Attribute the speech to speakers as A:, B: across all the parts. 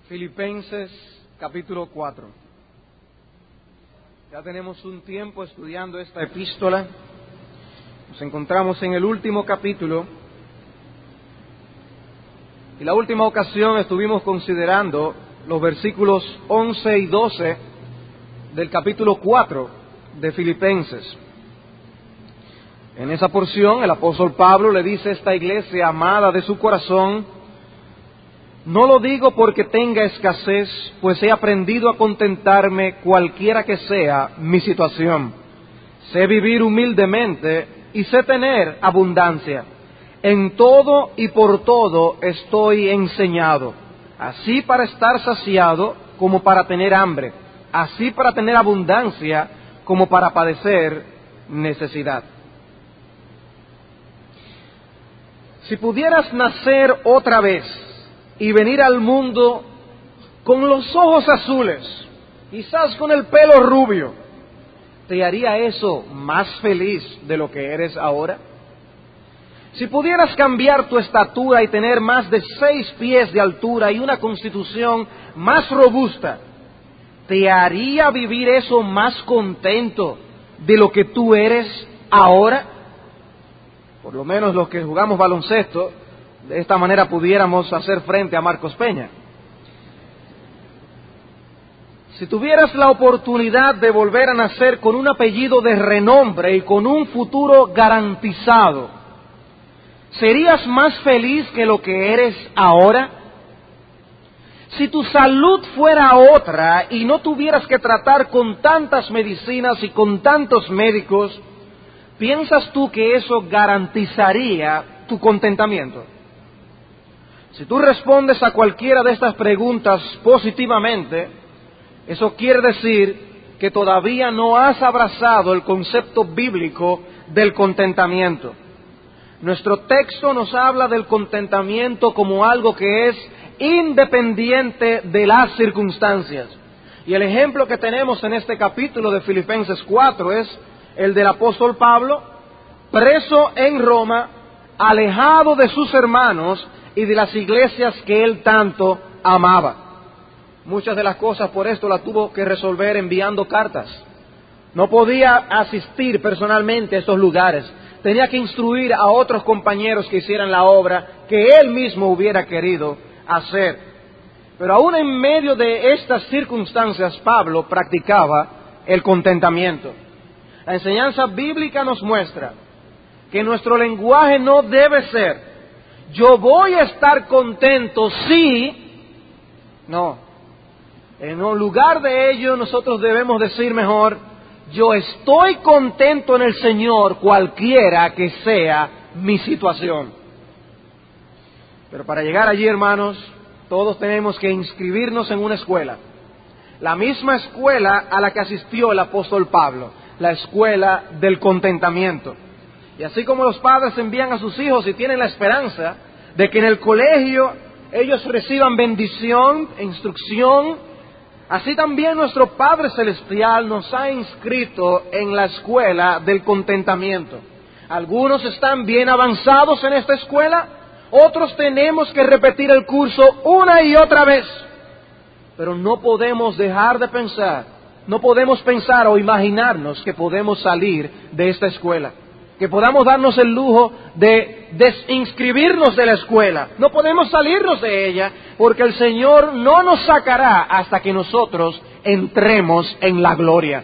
A: Filipenses capítulo 4. Ya tenemos un tiempo estudiando esta epístola. Nos encontramos en el último capítulo. Y la última ocasión estuvimos considerando los versículos 11 y 12 del capítulo 4 de Filipenses. En esa porción el apóstol Pablo le dice a esta iglesia amada de su corazón: no lo digo porque tenga escasez, pues he aprendido a contentarme cualquiera que sea mi situación. Sé vivir humildemente y sé tener abundancia. En todo y por todo estoy enseñado, así para estar saciado como para tener hambre, así para tener abundancia como para padecer necesidad. Si pudieras nacer otra vez y venir al mundo con los ojos azules, quizás con el pelo rubio, ¿te haría eso más feliz de lo que eres ahora? Si pudieras cambiar tu estatura y tener más de 6 pies de altura y una constitución más robusta, ¿te haría vivir eso más contento de lo que tú eres ahora? Por lo menos los que jugamos baloncesto, de esta manera pudiéramos hacer frente a Marcos Peña. Si tuvieras la oportunidad de volver a nacer con un apellido de renombre y con un futuro garantizado, ¿serías más feliz que lo que eres ahora? Si tu salud fuera otra y no tuvieras que tratar con tantas medicinas y con tantos médicos, ¿piensas tú que eso garantizaría tu contentamiento? Si tú respondes a cualquiera de estas preguntas positivamente, eso quiere decir que todavía no has abrazado el concepto bíblico del contentamiento. Nuestro texto nos habla del contentamiento como algo que es independiente de las circunstancias. Y el ejemplo que tenemos en este capítulo de Filipenses 4 es el del apóstol Pablo, preso en Roma, alejado de sus hermanos y de las iglesias que él tanto amaba. Muchas de las cosas por esto las tuvo que resolver enviando cartas. No podía asistir personalmente a estos lugares. Tenía que instruir a otros compañeros que hicieran la obra que él mismo hubiera querido hacer. Pero aún en medio de estas circunstancias, Pablo practicaba el contentamiento. La enseñanza bíblica nos muestra que nuestro lenguaje no debe ser: yo voy a estar contento si... No. En lugar de ello, nosotros debemos decir mejor: yo estoy contento en el Señor, cualquiera que sea mi situación. Pero para llegar allí, hermanos, todos tenemos que inscribirnos en una escuela. La misma escuela a la que asistió el apóstol Pablo, la escuela del contentamiento. Y así como los padres envían a sus hijos y tienen la esperanza de que en el colegio ellos reciban bendición e instrucción, así también nuestro Padre Celestial nos ha inscrito en la escuela del contentamiento. Algunos están bien avanzados en esta escuela, otros tenemos que repetir el curso una y otra vez. Pero no podemos dejar de pensar, no podemos pensar o imaginarnos que podemos salir de esta escuela, que podamos darnos el lujo de desinscribirnos de la escuela. No podemos salirnos de ella, porque el Señor no nos sacará hasta que nosotros entremos en la gloria.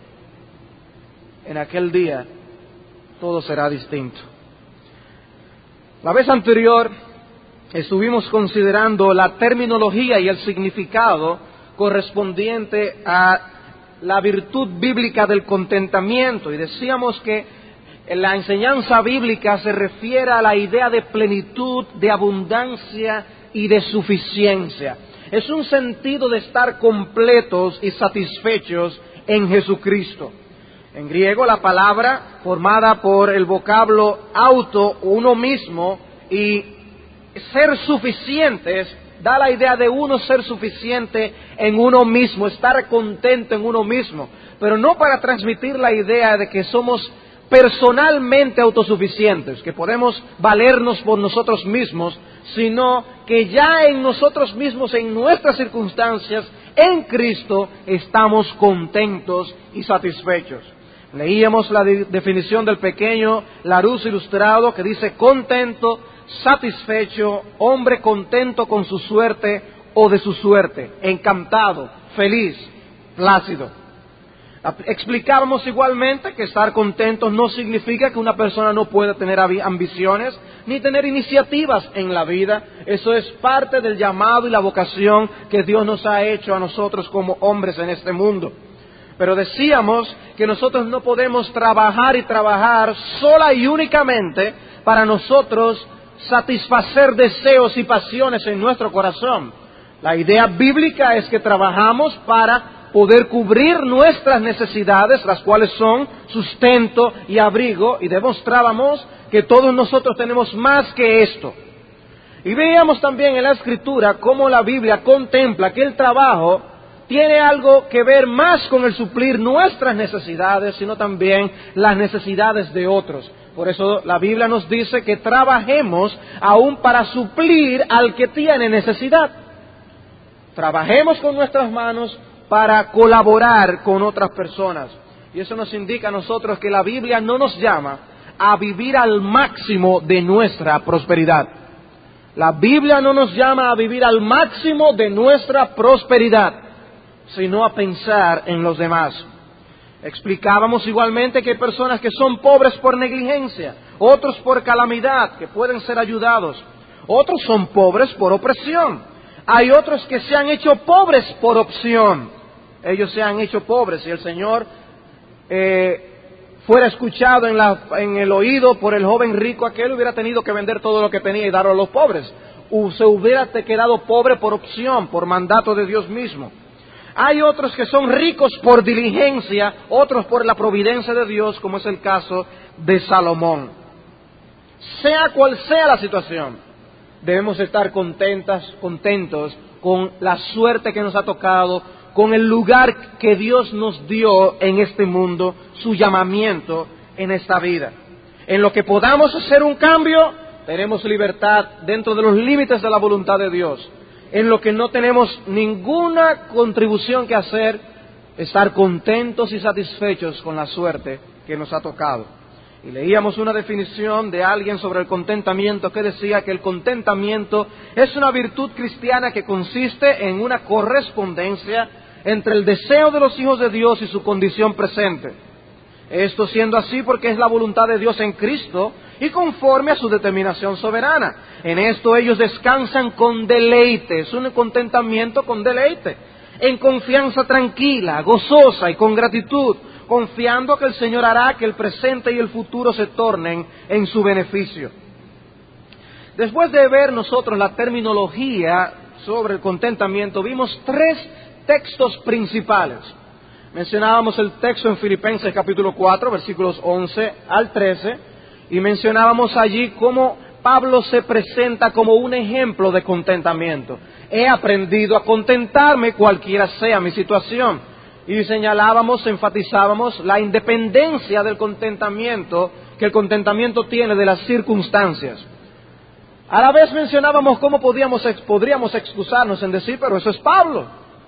A: En aquel día todo será distinto. La vez anterior estuvimos considerando la terminología y el significado correspondiente a la virtud bíblica del contentamiento, y decíamos que la enseñanza bíblica se refiere a la idea de plenitud, de abundancia y de suficiencia. Es un sentido de estar completos y satisfechos en Jesucristo. En griego, la palabra formada por el vocablo auto, uno mismo, y ser suficientes, da la idea de uno ser suficiente en uno mismo, estar contento en uno mismo, pero no para transmitir la idea de que somos personalmente autosuficientes, que podemos valernos por nosotros mismos, sino que ya en nosotros mismos, en nuestras circunstancias, en Cristo, estamos contentos y satisfechos. Leíamos la definición del pequeño Larousse Ilustrado, que dice: contento, satisfecho, hombre contento con su suerte o de su suerte, encantado, feliz, plácido. Explicábamos igualmente que estar contentos no significa que una persona no pueda tener ambiciones ni tener iniciativas en la vida. Eso es parte del llamado y la vocación que Dios nos ha hecho a nosotros como hombres en este mundo. Pero decíamos que nosotros no podemos trabajar y trabajar sola y únicamente para nosotros satisfacer deseos y pasiones en nuestro corazón. La idea bíblica es que trabajamos para poder cubrir nuestras necesidades, las cuales son sustento y abrigo, y demostrábamos que todos nosotros tenemos más que esto. Y veíamos también en la Escritura cómo la Biblia contempla que el trabajo tiene algo que ver más con el suplir nuestras necesidades, sino también las necesidades de otros. Por eso la Biblia nos dice que trabajemos aún para suplir al que tiene necesidad. Trabajemos con nuestras manos para colaborar con otras personas. Y eso nos indica a nosotros que la Biblia no nos llama a vivir al máximo de nuestra prosperidad. La Biblia no nos llama a vivir al máximo de nuestra prosperidad, sino a pensar en los demás. Explicábamos igualmente que hay personas que son pobres por negligencia, otros por calamidad, que pueden ser ayudados. Otros son pobres por opresión. Hay otros que se han hecho pobres por opción. Ellos se han hecho pobres. Si el Señor fuera escuchado en el oído por el joven rico aquel, hubiera tenido que vender todo lo que tenía y darlo a los pobres. O se hubiera quedado pobre por opción, por mandato de Dios mismo. Hay otros que son ricos por diligencia, otros por la providencia de Dios, como es el caso de Salomón. Sea cual sea la situación, debemos estar contentos con la suerte que nos ha tocado, con el lugar que Dios nos dio en este mundo, su llamamiento en esta vida. En lo que podamos hacer un cambio, tenemos libertad dentro de los límites de la voluntad de Dios. En lo que no tenemos ninguna contribución que hacer, estar contentos y satisfechos con la suerte que nos ha tocado. Y leíamos una definición de alguien sobre el contentamiento que decía que el contentamiento es una virtud cristiana que consiste en una correspondencia entre el deseo de los hijos de Dios y su condición presente. Esto siendo así porque es la voluntad de Dios en Cristo y conforme a su determinación soberana. En esto ellos descansan con deleite, es un contentamiento con deleite, en confianza tranquila, gozosa y con gratitud, confiando que el Señor hará que el presente y el futuro se tornen en su beneficio. Después de ver nosotros la terminología sobre el contentamiento, vimos 3 textos principales. Mencionábamos el texto en Filipenses capítulo 4, versículos 11 al 13, y mencionábamos allí cómo Pablo se presenta como un ejemplo de contentamiento. He aprendido a contentarme cualquiera sea mi situación. Y señalábamos, enfatizábamos la independencia del contentamiento, que el contentamiento tiene de las circunstancias. A la vez mencionábamos cómo podríamos excusarnos en decir, pero eso es Pablo.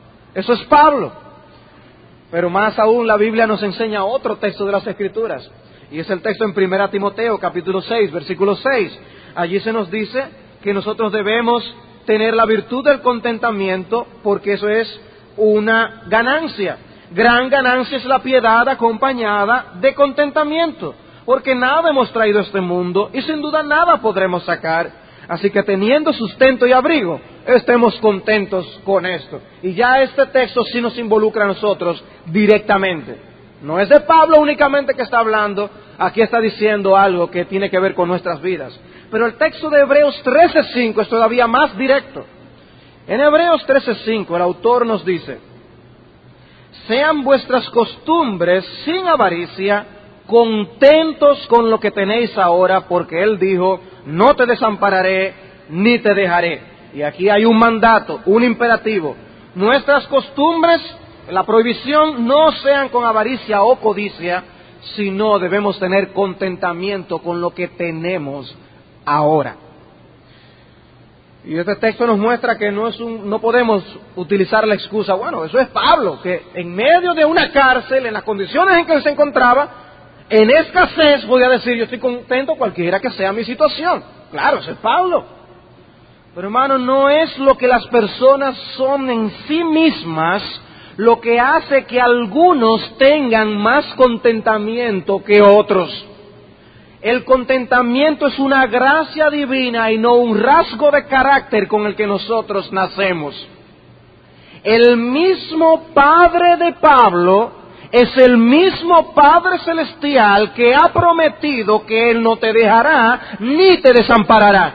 A: Pero más aún la Biblia nos enseña otro texto de las Escrituras, y es el texto en 1 Timoteo capítulo 6, versículo 6. Allí se nos dice que nosotros debemos tener la virtud del contentamiento, porque eso es una ganancia. Gran ganancia es la piedad acompañada de contentamiento, porque nada hemos traído a este mundo y sin duda nada podremos sacar. Así que teniendo sustento y abrigo, estemos contentos con esto. Y ya este texto sí nos involucra a nosotros directamente. No es de Pablo únicamente que está hablando, aquí está diciendo algo que tiene que ver con nuestras vidas. Pero el texto de Hebreos 13:5 es todavía más directo. En Hebreos 13:5 el autor nos dice: sean vuestras costumbres sin avaricia, contentos con lo que tenéis ahora, porque Él dijo, no te desampararé ni te dejaré. Y aquí hay un mandato, un imperativo. Nuestras costumbres, la prohibición, no sean con avaricia o codicia, sino debemos tener contentamiento con lo que tenemos ahora. Y este texto nos muestra que no podemos utilizar la excusa, bueno, eso es Pablo, que en medio de una cárcel, en las condiciones en que él se encontraba, en escasez, podía decir, yo estoy contento cualquiera que sea mi situación. Claro, eso es Pablo. Pero hermano, no es lo que las personas son en sí mismas lo que hace que algunos tengan más contentamiento que otros. El contentamiento es una gracia divina y no un rasgo de carácter con el que nosotros nacemos. El mismo Padre de Pablo es el mismo Padre Celestial que ha prometido que Él no te dejará ni te desamparará.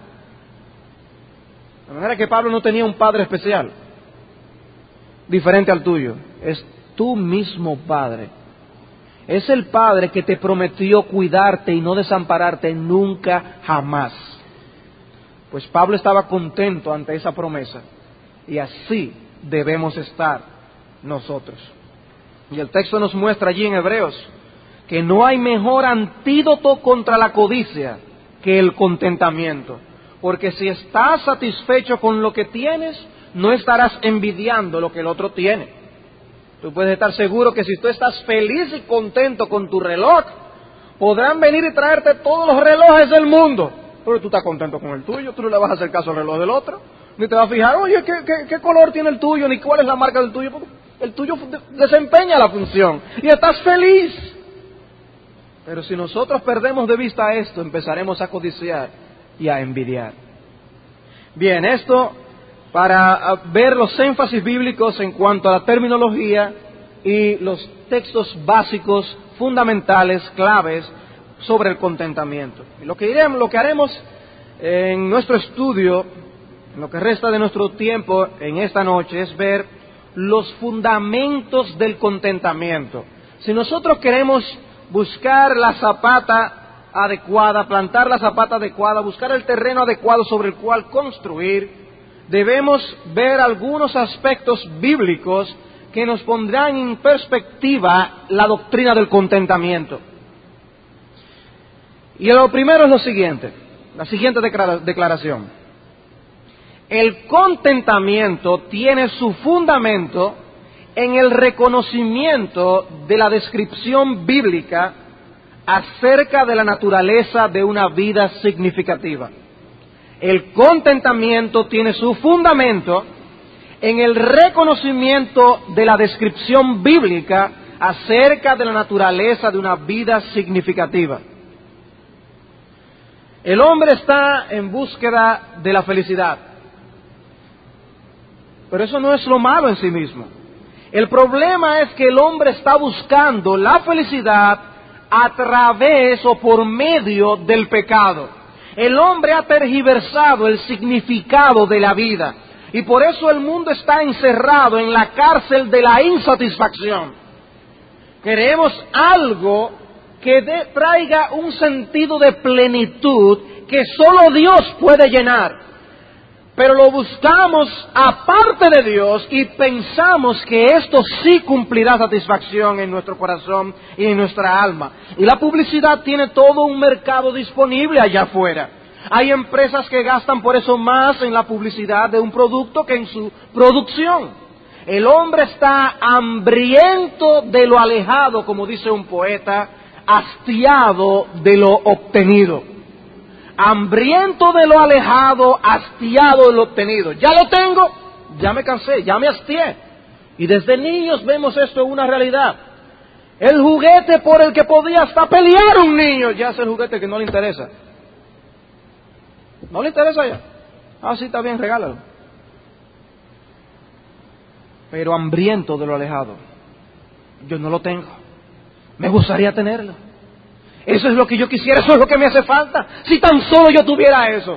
A: De manera que Pablo no tenía un Padre especial, diferente al tuyo. Es tu mismo Padre. Es el Padre que te prometió cuidarte y no desampararte nunca, jamás. Pues Pablo estaba contento ante esa promesa. Y así debemos estar nosotros. Y el texto nos muestra allí en Hebreos que no hay mejor antídoto contra la codicia que el contentamiento. Porque si estás satisfecho con lo que tienes, no estarás envidiando lo que el otro tiene. Tú puedes estar seguro que si tú estás feliz y contento con tu reloj, podrán venir y traerte todos los relojes del mundo. Pero tú estás contento con el tuyo, tú no le vas a hacer caso al reloj del otro. Ni te vas a fijar, oye, ¿qué color tiene el tuyo? Ni cuál es la marca del tuyo. El tuyo desempeña la función y estás feliz. Pero si nosotros perdemos de vista esto, empezaremos a codiciar y a envidiar. Bien, esto para ver los énfasis bíblicos en cuanto a la terminología y los textos básicos, fundamentales, claves sobre el contentamiento. Y lo que haremos en nuestro estudio, en lo que resta de nuestro tiempo en esta noche, es ver los fundamentos del contentamiento. Si nosotros queremos buscar la zapata adecuada, plantar la zapata adecuada, buscar el terreno adecuado sobre el cual construir, debemos ver algunos aspectos bíblicos que nos pondrán en perspectiva la doctrina del contentamiento. Y lo primero es lo siguiente, la siguiente declaración. El contentamiento tiene su fundamento en el reconocimiento de la descripción bíblica acerca de la naturaleza de una vida significativa. El contentamiento tiene su fundamento en el reconocimiento de la descripción bíblica acerca de la naturaleza de una vida significativa. El hombre está en búsqueda de la felicidad, pero eso no es lo malo en sí mismo. El problema es que el hombre está buscando la felicidad a través o por medio del pecado. El hombre ha tergiversado el significado de la vida y por eso el mundo está encerrado en la cárcel de la insatisfacción. Queremos algo que traiga un sentido de plenitud que solo Dios puede llenar. Pero lo buscamos aparte de Dios y pensamos que esto sí cumplirá satisfacción en nuestro corazón y en nuestra alma. Y la publicidad tiene todo un mercado disponible allá afuera. Hay empresas que gastan por eso más en la publicidad de un producto que en su producción. El hombre está hambriento de lo alejado, como dice un poeta, hastiado de lo obtenido. Hambriento de lo alejado, hastiado de lo obtenido. Ya lo tengo, ya me cansé, ya me hastié. Y desde niños vemos esto en una realidad. El juguete por el que podía hasta pelear un niño, ya es el juguete que no le interesa. ¿No le interesa ya? Ah, sí, está bien, regálalo. Pero hambriento de lo alejado. Yo no lo tengo. Me gustaría tenerlo. Eso es lo que yo quisiera, eso es lo que me hace falta. Si tan solo yo tuviera eso.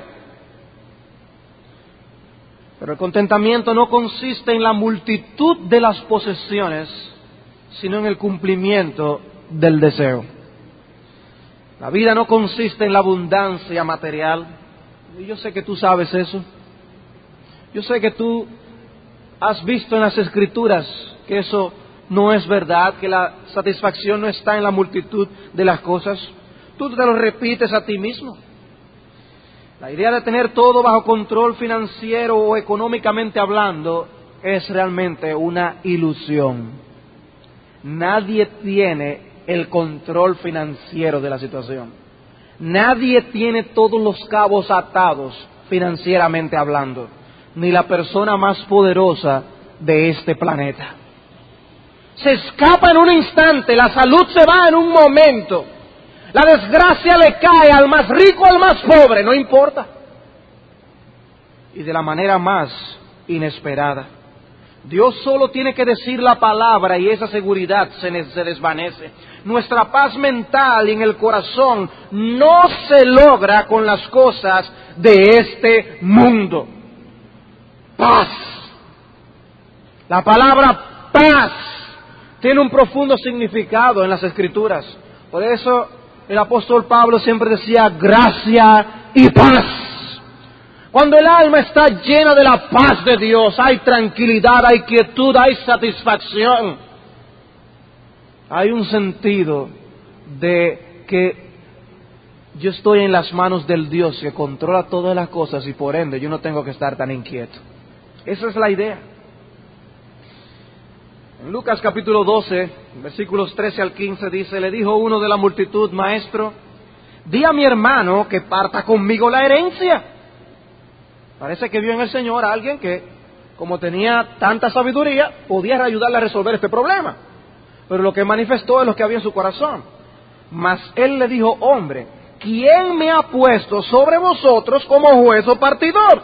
A: Pero el contentamiento no consiste en la multitud de las posesiones, sino en el cumplimiento del deseo. La vida no consiste en la abundancia material. Y yo sé que tú sabes eso. Yo sé que tú has visto en las Escrituras que eso ¿No es verdad que la satisfacción no está en la multitud de las cosas? Tú te lo repites a ti mismo. La idea de tener todo bajo control financiero o económicamente hablando es realmente una ilusión. Nadie tiene el control financiero de la situación. Nadie tiene todos los cabos atados financieramente hablando, ni la persona más poderosa de este planeta. Se escapa en un instante, la salud se va en un momento, la desgracia le cae al más rico, al más pobre, no importa. Y de la manera más inesperada. Dios solo tiene que decir la palabra y esa seguridad se desvanece. Nuestra paz mental y en el corazón no se logra con las cosas de este mundo. Paz. La palabra paz tiene un profundo significado en las Escrituras. Por eso el apóstol Pablo siempre decía gracia y paz. Cuando el alma está llena de la paz de Dios, hay tranquilidad, hay quietud, hay satisfacción. Hay un sentido de que yo estoy en las manos del Dios que controla todas las cosas y por ende yo no tengo que estar tan inquieto. Esa es la idea. En Lucas capítulo 12, versículos 13 al 15 dice, le dijo uno de la multitud, maestro, di a mi hermano que parta conmigo la herencia. Parece que vio en el Señor a alguien que, como tenía tanta sabiduría, podía ayudarle a resolver este problema. Pero lo que manifestó es lo que había en su corazón. Mas él le dijo, hombre, ¿quién me ha puesto sobre vosotros como juez o partidor?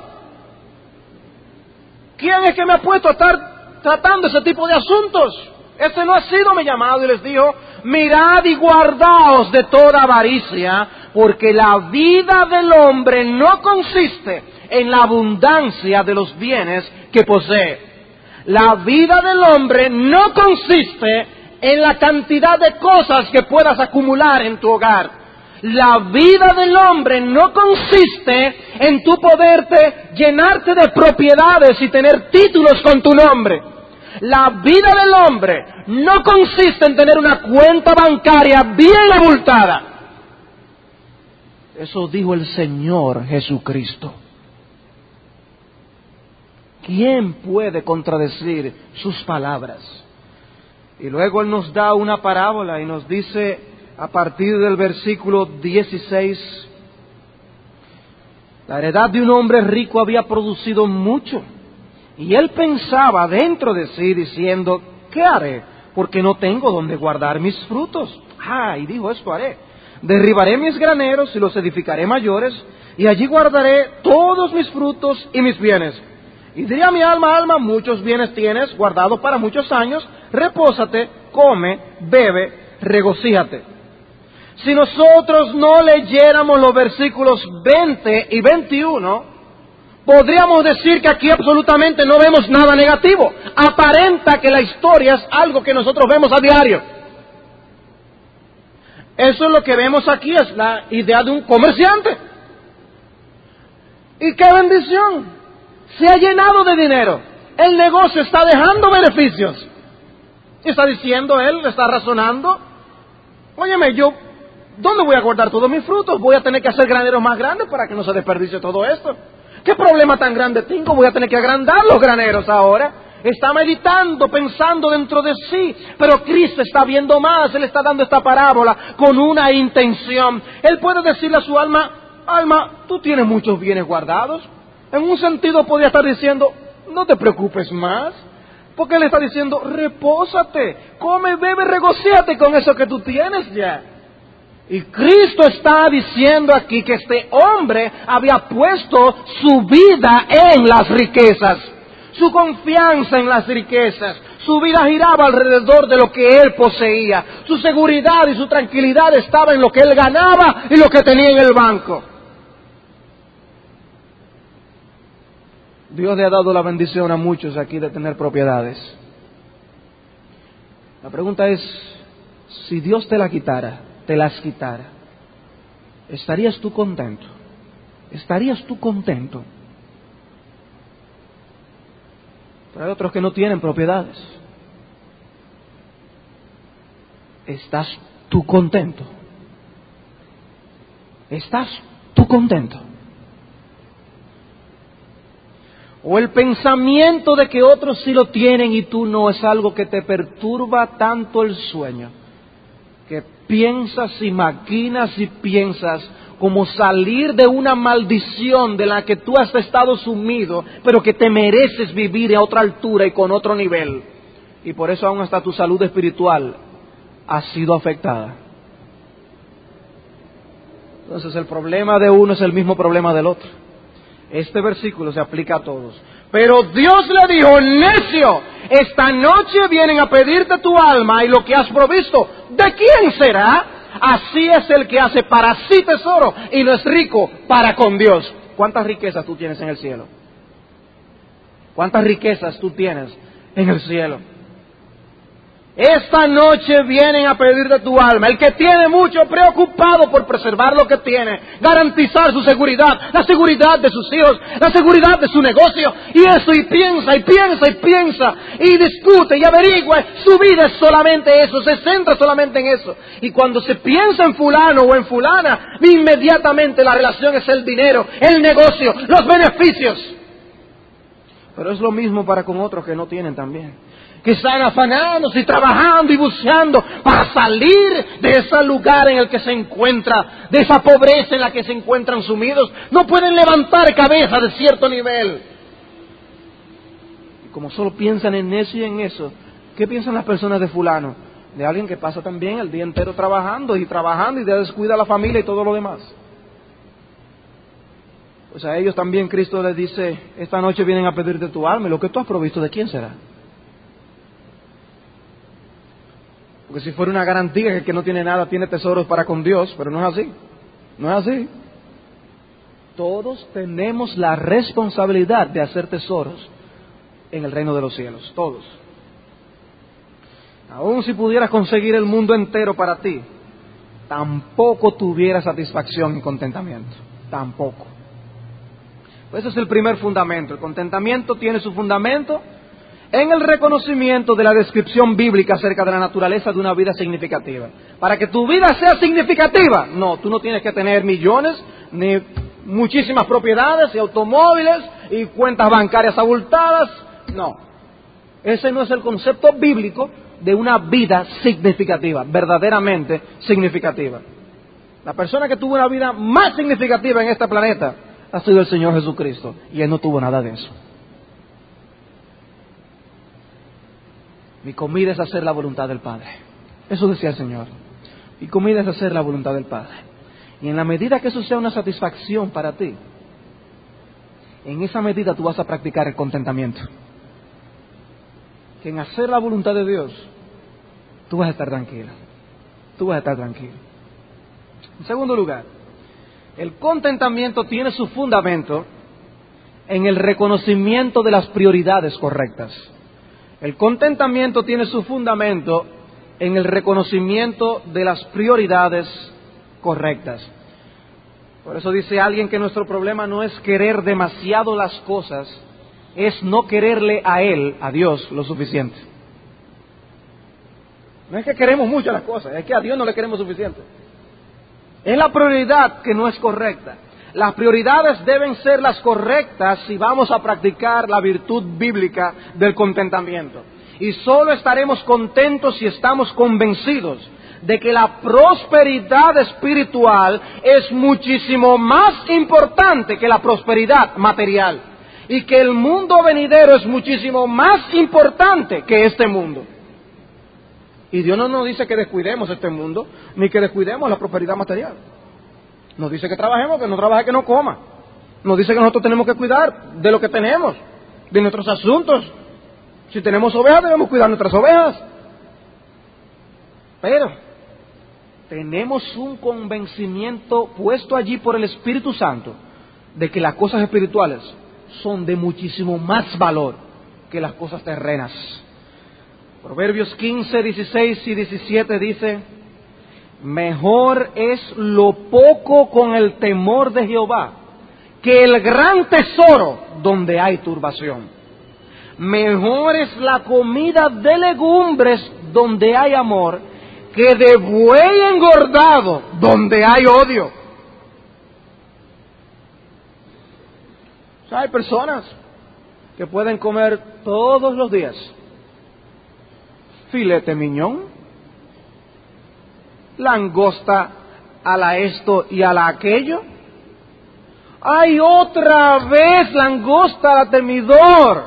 A: ¿Quién es que me ha puesto a estar tratando ese tipo de asuntos? Ese no ha sido mi llamado. Y les dijo, mirad y guardaos de toda avaricia, porque la vida del hombre no consiste en la abundancia de los bienes que posee. La vida del hombre no consiste en la cantidad de cosas que puedas acumular en tu hogar. La vida del hombre no consiste en tu poderte llenarte de propiedades y tener títulos con tu nombre. La vida del hombre no consiste en tener una cuenta bancaria bien abultada. Eso dijo el Señor Jesucristo. ¿Quién puede contradecir sus palabras? Y luego Él nos da una parábola y nos dice a partir del versículo 16, la heredad de un hombre rico había producido mucho, y él pensaba dentro de sí diciendo, ¿qué haré? Porque no tengo donde guardar mis frutos. Y dijo, esto haré, derribaré mis graneros y los edificaré mayores, y allí guardaré todos mis frutos y mis bienes. Y diré a mi alma, alma, muchos bienes tienes guardados para muchos años, repósate, come, bebe, regocíjate. Si nosotros no leyéramos los versículos 20 y 21, podríamos decir que aquí absolutamente no vemos nada negativo. Aparenta que la historia es algo que nosotros vemos a diario. Eso es lo que vemos aquí, es la idea de un comerciante. ¡Y qué bendición! Se ha llenado de dinero. El negocio está dejando beneficios. Está diciendo él, está razonando. Óyeme, ¿dónde voy a guardar todos mis frutos? Voy a tener que hacer graneros más grandes para que no se desperdicie todo esto. ¿Qué problema tan grande tengo? Voy a tener que agrandar los graneros ahora. Está meditando, pensando dentro de sí. Pero Cristo está viendo más. Él está dando esta parábola con una intención. Él puede decirle a su alma, alma, tú tienes muchos bienes guardados. En un sentido podría estar diciendo, no te preocupes más. Porque Él está diciendo, repósate, come, bebe, regocíate con eso que tú tienes ya. Y Cristo está diciendo aquí que este hombre había puesto su vida en las riquezas, su confianza en las riquezas, su vida giraba alrededor de lo que él poseía, su seguridad y su tranquilidad estaba en lo que él ganaba y lo que tenía en el banco. Dios le ha dado la bendición a muchos aquí de tener propiedades. La pregunta es, si Dios te las quitara, ¿estarías tú contento? ¿Estarías tú contento? Pero hay otros que no tienen propiedades. ¿estás tú contento? ¿Estás tú contento? O el pensamiento de que otros sí lo tienen y tú no es algo que te perturba tanto el sueño, que piensas y maquinas y piensas como salir de una maldición de la que tú has estado sumido, pero que te mereces vivir a otra altura y con otro nivel. Y por eso aún hasta tu salud espiritual ha sido afectada. Entonces el problema de uno es el mismo problema del otro. Este versículo se aplica a todos. Pero Dios le dijo: necio, esta noche vienen a pedirte tu alma y lo que has provisto, ¿de quién será? Así es el que hace para sí tesoro y no es rico para con Dios. ¿Cuántas riquezas tú tienes en el cielo? ¿Cuántas riquezas tú tienes en el cielo? Esta noche vienen a pedirte tu alma. El que tiene mucho, preocupado por preservar lo que tiene, garantizar su seguridad, la seguridad de sus hijos, la seguridad de su negocio, y eso, y piensa, y piensa, y piensa, y discute, y averigua. Su vida es solamente eso, se centra solamente en eso. Y cuando se piensa en fulano o en fulana, inmediatamente la relación es el dinero, el negocio, los beneficios. Pero es lo mismo para con otros que no tienen también, que están afanándose y trabajando y buceando para salir de ese lugar en el que se encuentra, de esa pobreza en la que se encuentran sumidos. No pueden levantar cabeza de cierto nivel. Y como solo piensan en eso y en eso, ¿qué piensan las personas de fulano? De alguien que pasa también el día entero trabajando y descuida a la familia y todo lo demás. Pues a ellos también Cristo les dice: esta noche vienen a pedirte tu alma, y lo que tú has provisto, ¿de quién será? Porque si fuera una garantía que el que no tiene nada tiene tesoros para con Dios, pero no es así. No es así. Todos tenemos la responsabilidad de hacer tesoros en el reino de los cielos. Todos. Aun si pudieras conseguir el mundo entero para ti, tampoco tuvieras satisfacción y contentamiento. Tampoco. Pues ese es el primer fundamento. El contentamiento tiene su fundamento en el reconocimiento de la descripción bíblica acerca de la naturaleza de una vida significativa. Para que tu vida sea significativa, no, tú no tienes que tener millones, ni muchísimas propiedades y automóviles y cuentas bancarias abultadas. No, ese no es el concepto bíblico de una vida significativa, verdaderamente significativa. La persona que tuvo una vida más significativa en este planeta ha sido el Señor Jesucristo, y Él no tuvo nada de eso. Mi comida es hacer la voluntad del Padre. Eso decía el Señor. Mi comida es hacer la voluntad del Padre. Y en la medida que eso sea una satisfacción para ti, en esa medida tú vas a practicar el contentamiento. Que en hacer la voluntad de Dios, tú vas a estar tranquilo. Tú vas a estar tranquilo. En segundo lugar, el contentamiento tiene su fundamento en el reconocimiento de las prioridades correctas. El contentamiento tiene su fundamento en el reconocimiento de las prioridades correctas. Por eso dice alguien que nuestro problema no es querer demasiado las cosas, es no quererle a Él, a Dios, lo suficiente. No es que queremos mucho las cosas, es que a Dios no le queremos suficiente. Es la prioridad que no es correcta. Las prioridades deben ser las correctas si vamos a practicar la virtud bíblica del contentamiento. Y solo estaremos contentos si estamos convencidos de que la prosperidad espiritual es muchísimo más importante que la prosperidad material. Y que el mundo venidero es muchísimo más importante que este mundo. Y Dios no nos dice que descuidemos este mundo, ni que descuidemos la prosperidad material. Nos dice que trabajemos, que no trabaje, que no coma. Nos dice que nosotros tenemos que cuidar de lo que tenemos, de nuestros asuntos. Si tenemos ovejas, debemos cuidar nuestras ovejas. Pero tenemos un convencimiento puesto allí por el Espíritu Santo de que las cosas espirituales son de muchísimo más valor que las cosas terrenas. Proverbios 15, 16 y 17 dice: mejor es lo poco con el temor de Jehová que el gran tesoro donde hay turbación. Mejor es la comida de legumbres donde hay amor que de buey engordado donde hay odio. O sea, hay personas que pueden comer todos los días filete miñón, langosta a la esto y a la aquello. Hay otra vez langosta a la temidor.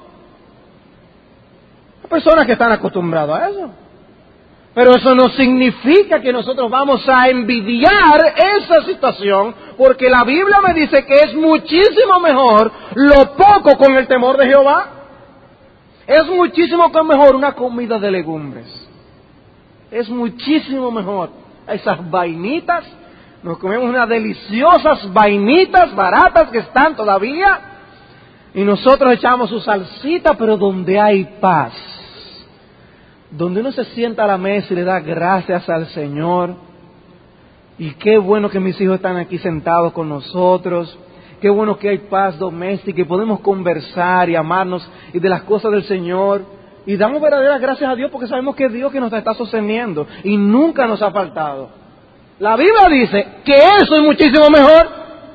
A: Hay personas que están acostumbradas a eso. Pero eso no significa que nosotros vamos a envidiar esa situación, porque la Biblia me dice que es muchísimo mejor lo poco con el temor de Jehová. Es muchísimo mejor una comida de legumbres. Es muchísimo mejor esas vainitas. Nos comemos unas deliciosas vainitas baratas que están todavía. Y nosotros echamos su salsita, pero donde hay paz. Donde uno se sienta a la mesa y le da gracias al Señor. Y qué bueno que mis hijos están aquí sentados con nosotros. Qué bueno que hay paz doméstica y podemos conversar y amarnos y de las cosas del Señor. Y damos verdaderas gracias a Dios porque sabemos que es Dios que nos está sosteniendo y nunca nos ha faltado. La Biblia dice que eso es muchísimo mejor.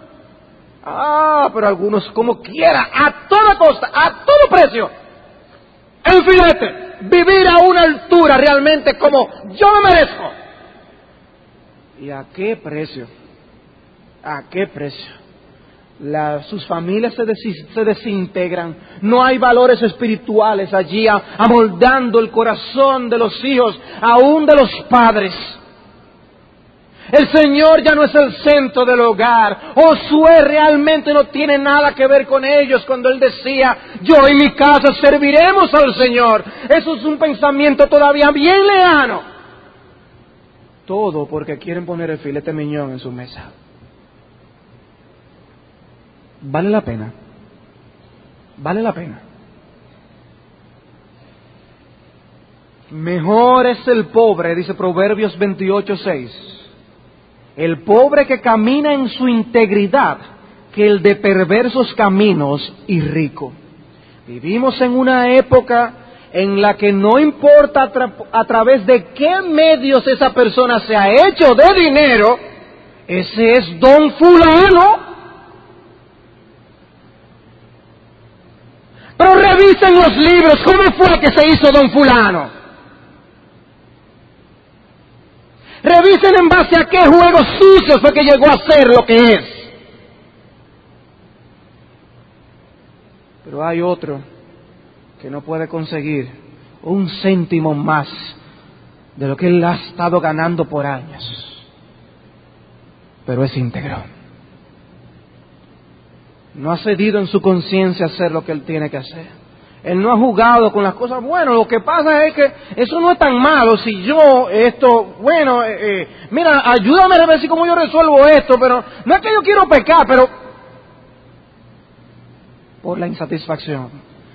A: Pero algunos como quiera, a toda costa, a todo precio, el filete, vivir a una altura realmente como yo me merezco. ¿Y a qué precio? ¿A qué precio? Sus familias se desintegran, no hay valores espirituales allí amoldando el corazón de los hijos, aún de los padres. El Señor ya no es el centro del hogar. Josué realmente no tiene nada que ver con ellos cuando él decía, yo y mi casa serviremos al Señor. Eso es un pensamiento todavía bien lejano. Todo porque quieren poner el filete miñón en su mesa. ¿Vale la pena? ¿Vale la pena? Mejor es el pobre, dice Proverbios 28:6, el pobre que camina en su integridad, que el de perversos caminos y rico. Vivimos en una época en la que no importa a través de qué medios esa persona se ha hecho de dinero, ese es don fulano. Pero revisen los libros, ¿cómo fue que se hizo don fulano? Revisen en base a qué juegos sucios fue que llegó a ser lo que es. Pero hay otro que no puede conseguir un céntimo más de lo que él ha estado ganando por años. Pero es íntegro. No ha cedido en su conciencia a hacer lo que él tiene que hacer. Él no ha jugado con las cosas. Bueno, lo que pasa es que eso no es tan malo si yo mira, ayúdame a ver si cómo yo resuelvo esto, pero no es que yo quiero pecar, pero por la insatisfacción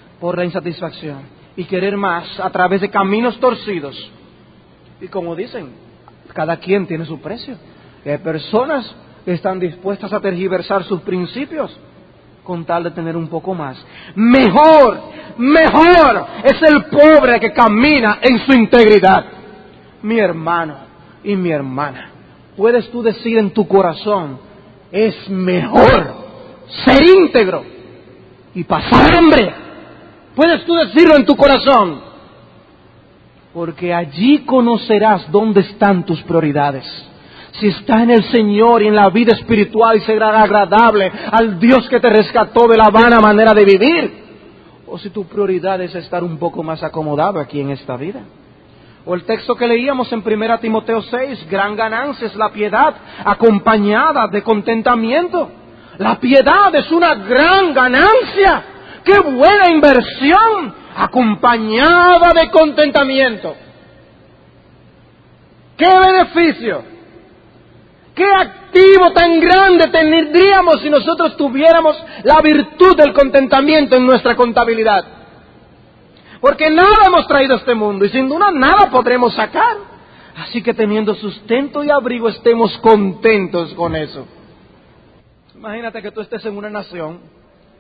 A: y querer más a través de caminos torcidos. Y como dicen, cada quien tiene su precio. Y hay personas que están dispuestas a tergiversar sus principios con tal de tener un poco más. Mejor es el pobre que camina en su integridad. Mi hermano y mi hermana, puedes tú decir en tu corazón, es mejor ser íntegro y pasar hambre. Puedes tú decirlo en tu corazón, porque allí conocerás dónde están tus prioridades. Si está en el Señor y en la vida espiritual y será agradable al Dios que te rescató de la vana manera de vivir, o si tu prioridad es estar un poco más acomodado aquí en esta vida. O el texto que leíamos en 1 Timoteo 6, gran ganancia es la piedad acompañada de contentamiento. La piedad es una gran ganancia. ¡Qué buena inversión! Acompañada de contentamiento. ¡Qué beneficio! ¿Qué activo tan grande tendríamos si nosotros tuviéramos la virtud del contentamiento en nuestra contabilidad? Porque nada hemos traído a este mundo y sin duda nada podremos sacar. Así que teniendo sustento y abrigo estemos contentos con eso. Imagínate que tú estés en una nación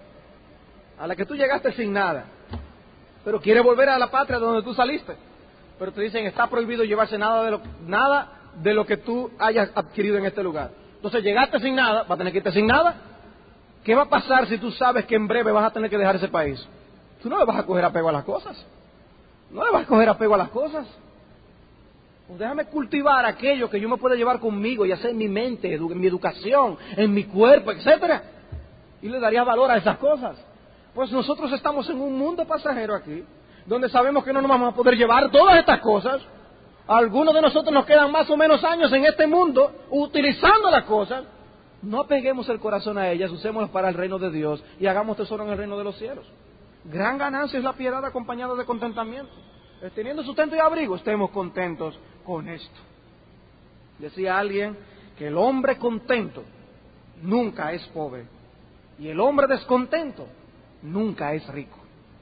A: a la que tú llegaste sin nada, pero quieres volver a la patria de donde tú saliste. pero te dicen está prohibido llevarse nada de lo que tú hayas adquirido en este lugar. Entonces llegaste sin nada, vas a tener que irte sin nada. ¿Qué va a pasar si tú sabes que en breve vas a tener que dejar ese país? Tú no le vas a coger apego a las cosas. No le vas a coger apego a las cosas. Pues déjame cultivar aquello que yo me pueda llevar conmigo y hacer en mi mente, en mi educación, en mi cuerpo, etcétera. Y le daría valor a esas cosas. Pues nosotros estamos en un mundo pasajero aquí, donde sabemos que no nos vamos a poder llevar todas estas cosas. Algunos de nosotros nos quedan más o menos años en este mundo utilizando las cosas. No apeguemos el corazón a ellas, usémoslas para el reino de Dios y hagamos tesoro en el reino de los cielos. Gran ganancia es la piedad acompañada de contentamiento. Teniendo sustento y abrigo, estemos contentos con esto. Decía alguien que el hombre contento nunca es pobre y el hombre descontento nunca es rico.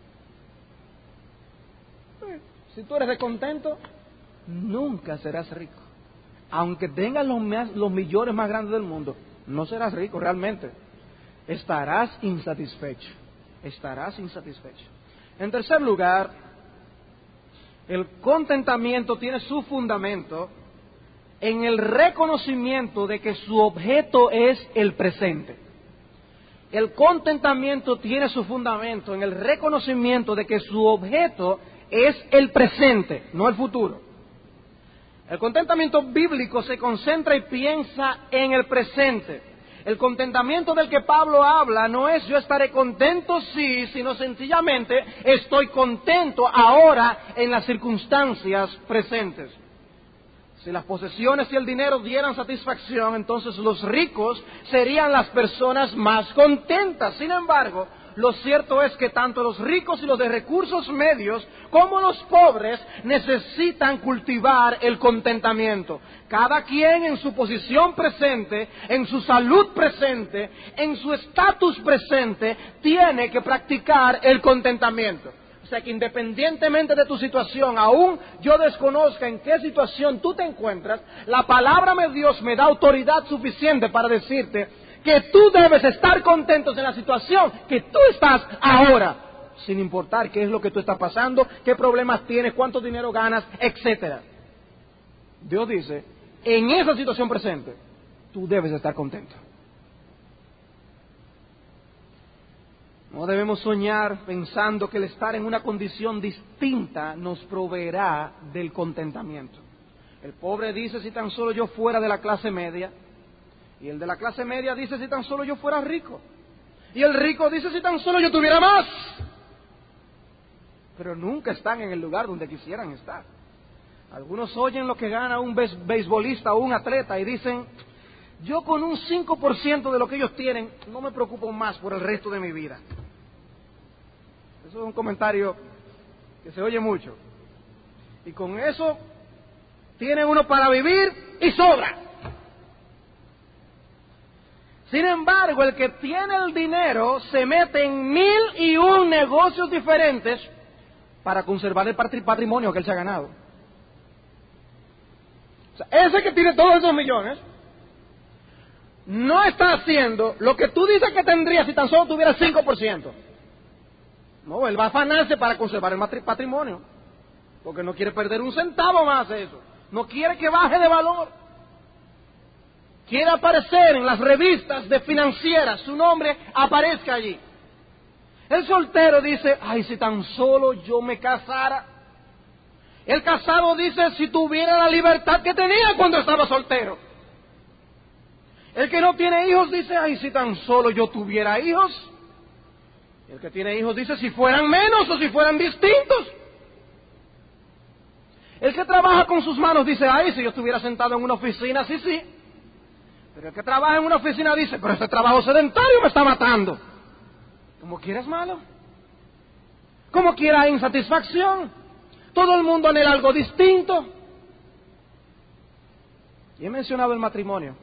A: Si tú eres descontento, nunca serás rico. Aunque tengas los millones más grandes del mundo, no serás rico realmente. Estarás insatisfecho. Estarás insatisfecho. En tercer lugar, el contentamiento tiene su fundamento en el reconocimiento de que su objeto es el presente. El contentamiento tiene su fundamento en el reconocimiento de que su objeto es el presente, no el futuro. El contentamiento bíblico se concentra y piensa en el presente. El contentamiento del que Pablo habla no es yo estaré contento sí, sino sencillamente estoy contento ahora en las circunstancias presentes. Si las posesiones y el dinero dieran satisfacción, entonces los ricos serían las personas más contentas. Sin embargo, lo cierto es que tanto los ricos y los de recursos medios como los pobres necesitan cultivar el contentamiento. Cada quien en su posición presente, en su salud presente, en su estatus presente, tiene que practicar el contentamiento. O sea que independientemente de tu situación, aún yo desconozca en qué situación tú te encuentras, la palabra de Dios me da autoridad suficiente para decirte que tú debes estar contentos en la situación que tú estás ahora, sin importar qué es lo que tú estás pasando, qué problemas tienes, cuánto dinero ganas, etcétera. Dios dice, en esa situación presente, tú debes estar contento. No debemos soñar pensando que el estar en una condición distinta nos proveerá del contentamiento. El pobre dice, si tan solo yo fuera de la clase media, y el de la clase media dice, si tan solo yo fuera rico, y el rico dice, si tan solo yo tuviera más. Pero nunca están en el lugar donde quisieran estar. Algunos oyen lo que gana un beisbolista o un atleta y dicen, yo con un 5% de lo que ellos tienen no me preocupo más por el resto de mi vida. Eso es un comentario que se oye mucho. Y con eso tiene uno para vivir y sobra. Sin embargo, el que tiene el dinero se mete en 1001 negocios diferentes para conservar el patrimonio que él se ha ganado. O sea, ese que tiene todos esos millones no está haciendo lo que tú dices que tendría si tan solo tuviera el 5%. No, él va a afanarse para conservar el patrimonio, porque no quiere perder un centavo más de eso. No quiere que baje de valor. Quiere aparecer en las revistas de financieras, su nombre aparezca allí. El soltero dice, ay, si tan solo yo me casara. El casado dice, si tuviera la libertad que tenía cuando estaba soltero. El que no tiene hijos dice, ay, si tan solo yo tuviera hijos. El que tiene hijos dice, si fueran menos o si fueran distintos. El que trabaja con sus manos dice, ay, si yo estuviera sentado en una oficina, sí, sí. Pero el que trabaja en una oficina dice, pero este trabajo sedentario me está matando. Como quiera es malo. Como quiera hay insatisfacción. Todo el mundo anhela algo distinto. Y he mencionado el matrimonio.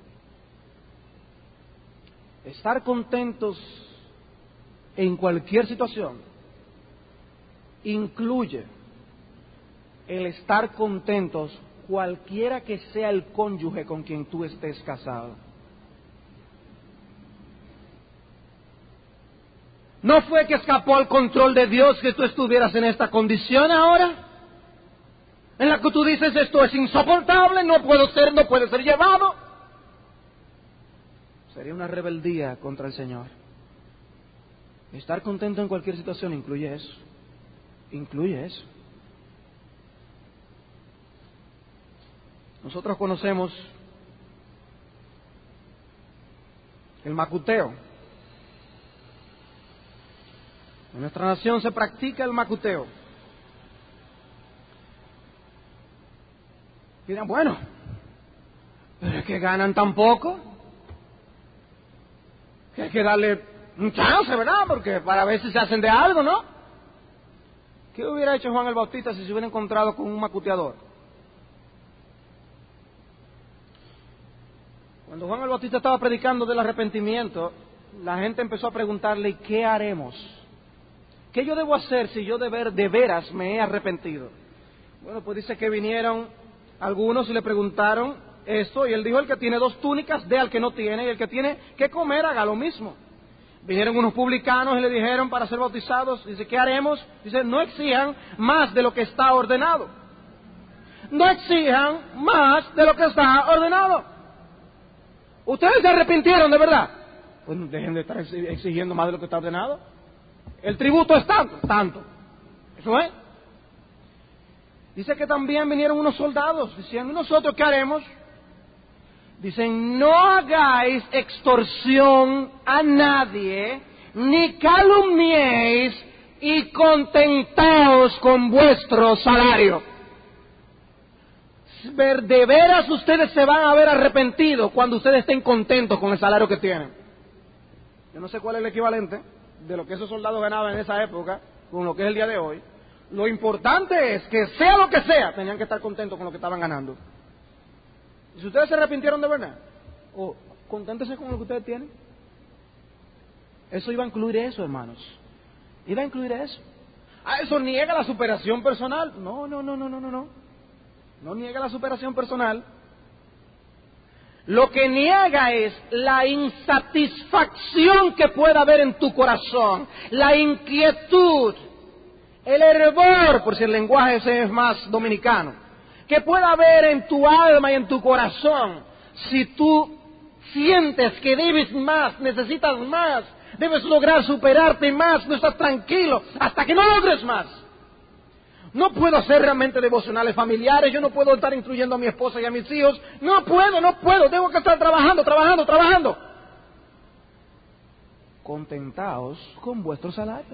A: Estar contentos en cualquier situación incluye el estar contentos cualquiera que sea el cónyuge con quien tú estés casado. ¿No fue que escapó al control de Dios que tú estuvieras en esta condición ahora? en la que tú dices esto es insoportable, no puede ser llevado. Sería una rebeldía contra el Señor. Estar contento en cualquier situación incluye eso. Incluye eso. Nosotros conocemos el macuteo. En nuestra nación se practica el macuteo. Dirán, bueno, pero es que ganan tan poco, que hay que darle un chance, ¿verdad? Porque para ver si se hacen de algo, ¿no? ¿Qué hubiera hecho Juan el Bautista si se hubiera encontrado con un macuteador? Cuando Juan el Bautista estaba predicando del arrepentimiento, la gente empezó a preguntarle, ¿qué haremos? ¿Qué yo debo hacer si yo de veras me he arrepentido? Bueno, pues dice que vinieron algunos y le preguntaron esto, y él dijo, el que tiene 2 túnicas, dé al que no tiene, y el que tiene que comer, haga lo mismo. Vinieron unos publicanos y le dijeron para ser bautizados, dice, ¿qué haremos? Dice, no exijan más de lo que está ordenado. No exijan más de lo que está ordenado. ¿Ustedes se arrepintieron de verdad? Pues dejen de estar exigiendo más de lo que está ordenado. El tributo es tanto. ¿Eso es? Dice que también vinieron unos soldados diciendo, ¿y nosotros qué haremos? Dicen, no hagáis extorsión a nadie, ni calumniéis, y contentaos con vuestro salario. De veras ustedes se van a ver arrepentidos cuando ustedes estén contentos con el salario que tienen. Yo no sé cuál es el equivalente de lo que esos soldados ganaban en esa época con lo que es el día de hoy. Lo importante es que sea lo que sea, tenían que estar contentos con lo que estaban ganando. Y si ustedes se arrepintieron de verdad, o conténtense con lo que ustedes tienen. Eso iba a incluir eso, hermanos. Iba a incluir eso. Eso niega la superación personal. No. No niega la superación personal. Lo que niega es la insatisfacción que pueda haber en tu corazón, la inquietud, el hervor, por si el lenguaje ese es más dominicano, que pueda haber en tu alma y en tu corazón, si tú sientes que debes más, necesitas más, debes lograr superarte más, no estás tranquilo hasta que no logres más. No puedo hacer realmente devocionales familiares, yo no puedo estar incluyendo a mi esposa y a mis hijos, no puedo, tengo que estar trabajando. Contentaos con vuestro salario.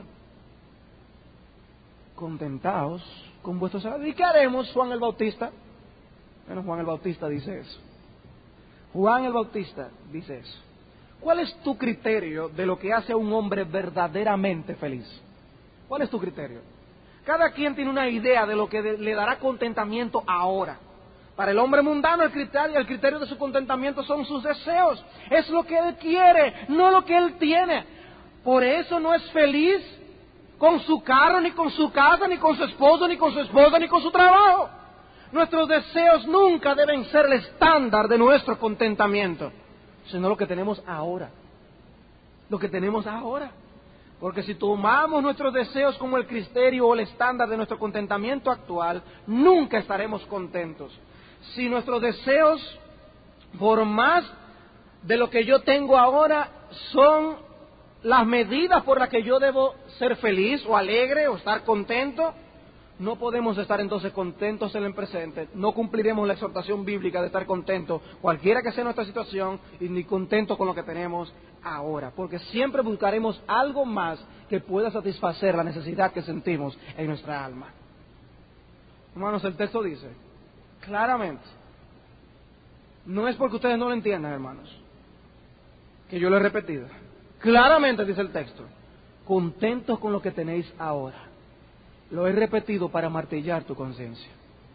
A: Contentaos con vuestro salario. ¿Y qué haremos, Juan el Bautista? Bueno, Juan el Bautista dice eso. Juan el Bautista dice eso. ¿Cuál es tu criterio de lo que hace a un hombre verdaderamente feliz? ¿Cuál es tu criterio? Cada quien tiene una idea de lo que le dará contentamiento ahora. Para el hombre mundano el criterio de su contentamiento son sus deseos. Es lo que él quiere, no lo que él tiene. Por eso no es feliz con su carro, ni con su casa, ni con su esposo, ni con su esposa, ni con su trabajo. Nuestros deseos nunca deben ser el estándar de nuestro contentamiento, sino lo que tenemos ahora. Lo que tenemos ahora. Porque si tomamos nuestros deseos como el criterio o el estándar de nuestro contentamiento actual, nunca estaremos contentos. Si nuestros deseos, por más de lo que yo tengo ahora, son las medidas por las que yo debo ser feliz o alegre o estar contento, no podemos estar entonces contentos en el presente, no cumpliremos la exhortación bíblica de estar contentos, cualquiera que sea nuestra situación, y ni contentos con lo que tenemos ahora, porque siempre buscaremos algo más que pueda satisfacer la necesidad que sentimos en nuestra alma. Hermanos, el texto dice, claramente, no es porque ustedes no lo entiendan, hermanos, que yo lo he repetido, claramente dice el texto, contentos con lo que tenéis ahora. Lo he repetido para martillar tu conciencia.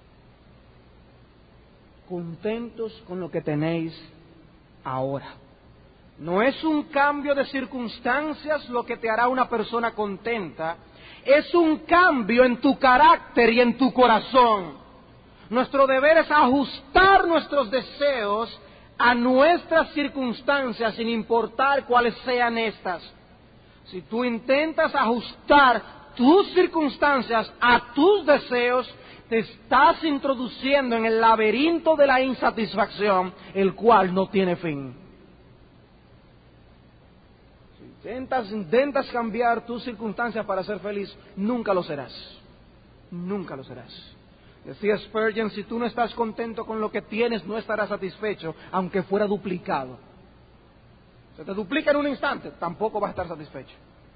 A: Contentos con lo que tenéis ahora. No es un cambio de circunstancias lo que te hará una persona contenta, es un cambio en tu carácter y en tu corazón. Nuestro deber es ajustar nuestros deseos a nuestras circunstancias sin importar cuáles sean estas. Si tú intentas ajustar tus circunstancias, a tus deseos, te estás introduciendo en el laberinto de la insatisfacción, el cual no tiene fin. Si intentas cambiar tus circunstancias para ser feliz, nunca lo serás. Nunca lo serás. Decía Spurgeon, si tú no estás contento con lo que tienes, no estarás satisfecho, aunque fuera duplicado. Se te duplica en un instante, tampoco vas a estar satisfecho.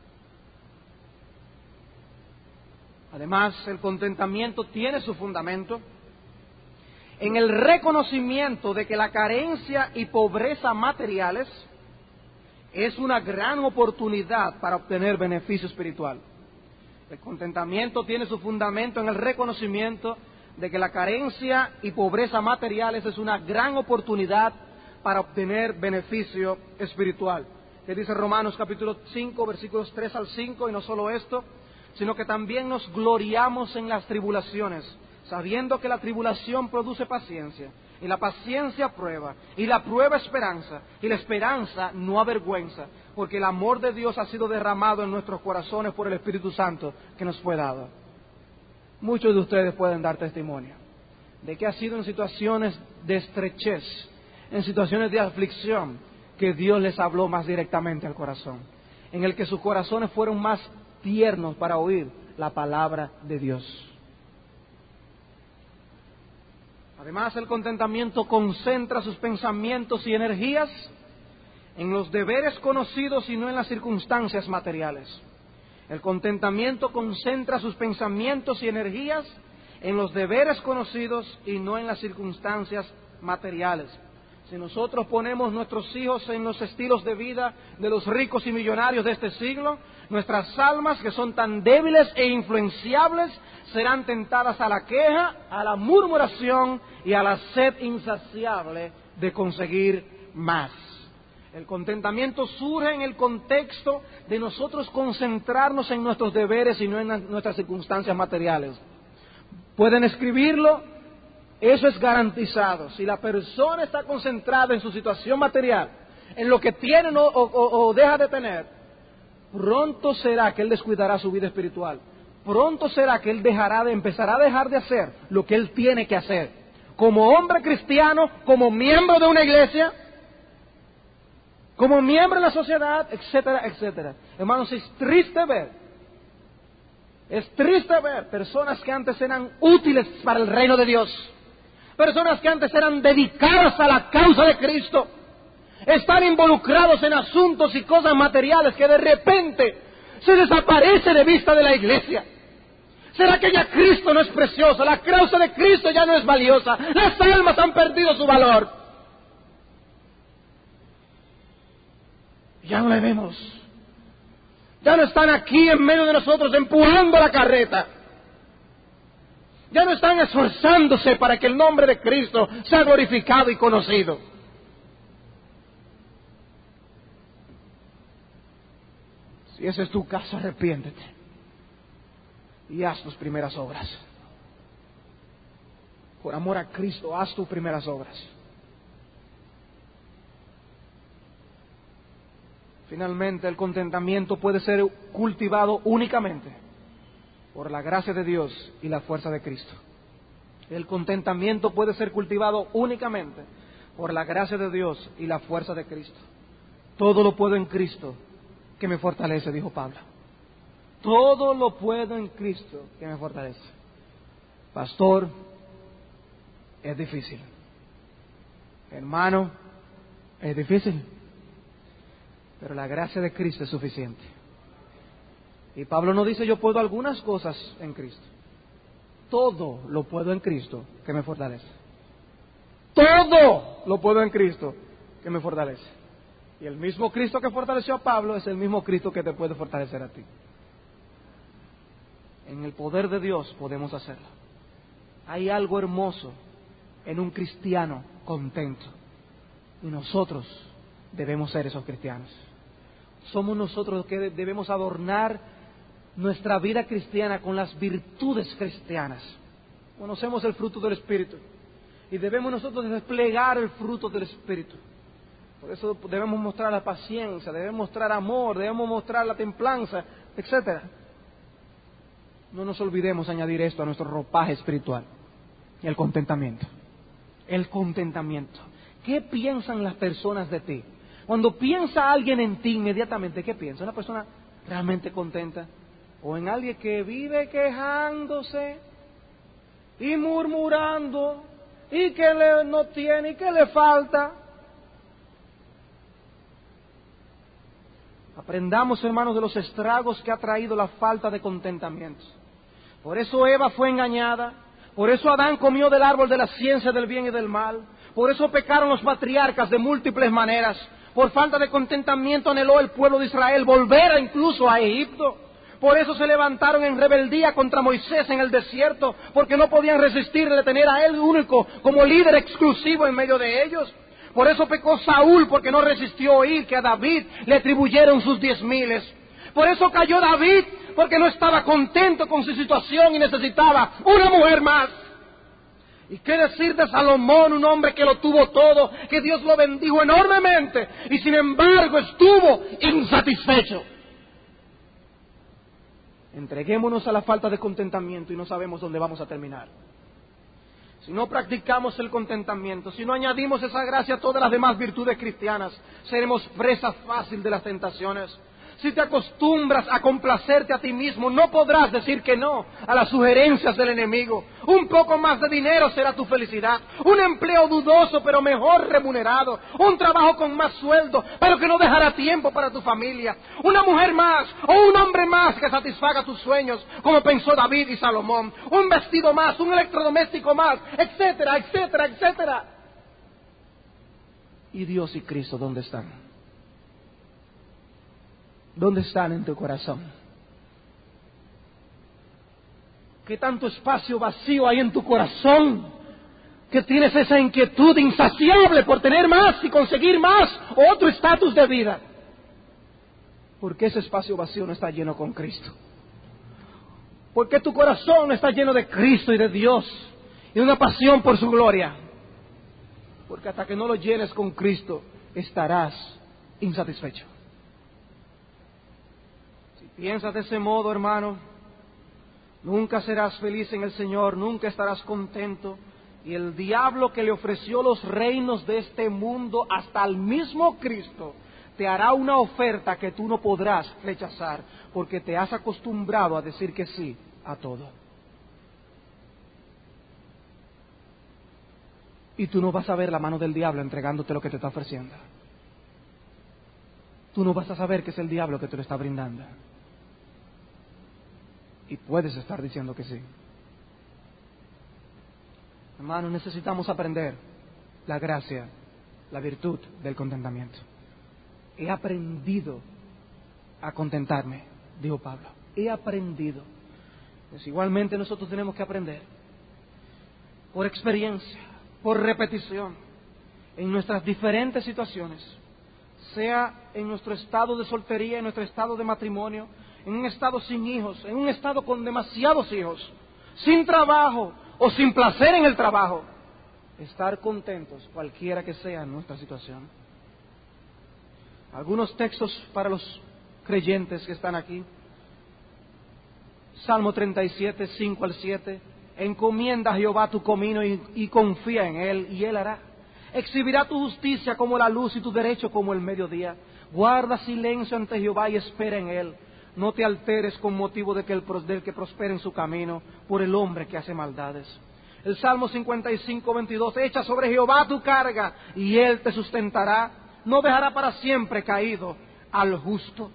A: Además, el contentamiento tiene su fundamento en el reconocimiento de que la carencia y pobreza materiales es una gran oportunidad para obtener beneficio espiritual. El contentamiento tiene su fundamento en el reconocimiento de que la carencia y pobreza materiales es una gran oportunidad para obtener beneficio espiritual. Que dice Romanos capítulo 5, versículos 3 al 5, y no solo esto, sino que también nos gloriamos en las tribulaciones, sabiendo que la tribulación produce paciencia, y la paciencia prueba, y la prueba esperanza, y la esperanza no avergüenza, porque el amor de Dios ha sido derramado en nuestros corazones por el Espíritu Santo que nos fue dado. Muchos de ustedes pueden dar testimonio de que ha sido en situaciones de estrechez, en situaciones de aflicción, que Dios les habló más directamente al corazón, en el que sus corazones fueron más tiernos para oír la palabra de Dios. Además, el contentamiento concentra sus pensamientos y energías en los deberes conocidos y no en las circunstancias materiales. El contentamiento concentra sus pensamientos y energías en los deberes conocidos y no en las circunstancias materiales. Si nosotros ponemos nuestros hijos en los estilos de vida de los ricos y millonarios de este siglo, nuestras almas, que son tan débiles e influenciables, serán tentadas a la queja, a la murmuración y a la sed insaciable de conseguir más. El contentamiento surge en el contexto de nosotros concentrarnos en nuestros deberes y no en nuestras circunstancias materiales. Pueden escribirlo. Eso es garantizado. Si la persona está concentrada en su situación material, en lo que tiene o deja de tener, pronto será que él descuidará su vida espiritual. Pronto será que él empezará a dejar de hacer lo que él tiene que hacer. Como hombre cristiano, como miembro de una iglesia, como miembro de la sociedad, etcétera, etcétera. Hermanos, es triste ver personas que antes eran útiles para el reino de Dios. Personas que antes eran dedicadas a la causa de Cristo, están involucrados en asuntos y cosas materiales que de repente se desaparece de vista de la iglesia. ¿Será que ya Cristo no es precioso? La causa de Cristo ya no es valiosa. Las almas han perdido su valor. Ya no le vemos. Ya no están aquí en medio de nosotros empujando la carreta. Ya no están esforzándose para que el nombre de Cristo sea glorificado y conocido. Si ese es tu caso, arrepiéntete y haz tus primeras obras. Por amor a Cristo, haz tus primeras obras. Finalmente, el contentamiento puede ser cultivado únicamente por la gracia de Dios y la fuerza de Cristo. El contentamiento puede ser cultivado únicamente por la gracia de Dios y la fuerza de Cristo. Todo lo puedo en Cristo que me fortalece, dijo Pablo. Todo lo puedo en Cristo que me fortalece. Pastor, es difícil. Hermano, es difícil. Pero la gracia de Cristo es suficiente. Y Pablo no dice yo puedo algunas cosas en Cristo. Todo lo puedo en Cristo que me fortalece. Todo lo puedo en Cristo que me fortalece. Y el mismo Cristo que fortaleció a Pablo es el mismo Cristo que te puede fortalecer a ti. En el poder de Dios podemos hacerlo. Hay algo hermoso en un cristiano contento. Y nosotros debemos ser esos cristianos. Somos nosotros los que debemos adornar nuestra vida cristiana con las virtudes cristianas. Conocemos el fruto del Espíritu y debemos nosotros desplegar el fruto del Espíritu. Por eso debemos mostrar la paciencia, debemos mostrar amor, debemos mostrar la templanza, etcétera. No nos olvidemos añadir esto a nuestro ropaje espiritual, el contentamiento. El contentamiento. ¿Qué piensan las personas de ti? Cuando piensa alguien en ti, inmediatamente, ¿qué piensa? ¿Una persona realmente contenta? ¿O en alguien que vive quejándose y murmurando y que no tiene y que le falta? Aprendamos, hermanos, de los estragos que ha traído la falta de contentamiento. Por eso Eva fue engañada, por eso Adán comió del árbol de la ciencia del bien y del mal, por eso pecaron los patriarcas de múltiples maneras, por falta de contentamiento anheló el pueblo de Israel volver incluso a Egipto. Por eso se levantaron en rebeldía contra Moisés en el desierto, porque no podían resistirle, tener a él único como líder exclusivo en medio de ellos. Por eso pecó Saúl, porque no resistió oír que a David le atribuyeron sus 10,000. Por eso cayó David, porque no estaba contento con su situación y necesitaba una mujer más. ¿Y qué decir de Salomón, un hombre que lo tuvo todo, que Dios lo bendijo enormemente y sin embargo estuvo insatisfecho? Entreguémonos a la falta de contentamiento y no sabemos dónde vamos a terminar. Si no practicamos el contentamiento, si no añadimos esa gracia a todas las demás virtudes cristianas, seremos presa fácil de las tentaciones. Si te acostumbras a complacerte a ti mismo, no podrás decir que no a las sugerencias del enemigo. Un poco más de dinero será tu felicidad. Un empleo dudoso pero mejor remunerado. Un trabajo con más sueldo pero que no dejará tiempo para tu familia. Una mujer más o un hombre más que satisfaga tus sueños, como pensó David y Salomón. Un vestido más, un electrodoméstico más, etcétera, etcétera, etcétera. ¿Y Dios y Cristo dónde están? ¿Dónde están en tu corazón? ¿Qué tanto espacio vacío hay en tu corazón? Que tienes esa inquietud insaciable por tener más y conseguir más o otro estatus de vida. Porque ese espacio vacío no está lleno con Cristo. Porque tu corazón no está lleno de Cristo y de Dios y de una pasión por su gloria. Porque hasta que no lo llenes con Cristo estarás insatisfecho. Piensa de ese modo, hermano, nunca serás feliz en el Señor, nunca estarás contento. Y el diablo que le ofreció los reinos de este mundo hasta al mismo Cristo, te hará una oferta que tú no podrás rechazar, porque te has acostumbrado a decir que sí a todo. Y tú no vas a ver la mano del diablo entregándote lo que te está ofreciendo. Tú no vas a saber que es el diablo que te lo está brindando. Y puedes estar diciendo que sí. Hermanos, necesitamos aprender la gracia, la virtud del contentamiento. He aprendido a contentarme, dijo Pablo. He aprendido. Pues igualmente nosotros tenemos que aprender por experiencia, por repetición, en nuestras diferentes situaciones, sea en nuestro estado de soltería, en nuestro estado de matrimonio, en un estado sin hijos, en un estado con demasiados hijos, sin trabajo o sin placer en el trabajo, estar contentos cualquiera que sea nuestra situación. Algunos textos para los creyentes que están aquí. Salmo 37, 5 al 7. Encomienda a Jehová tu camino y confía en Él, y Él hará. Exhibirá tu justicia como la luz y tu derecho como el mediodía. Guarda silencio ante Jehová y espera en Él. No te alteres con motivo del que prospere en su camino, por el hombre que hace maldades. El Salmo 55, 22. Echa sobre Jehová tu carga, y Él te sustentará. No dejará para siempre caído al justo.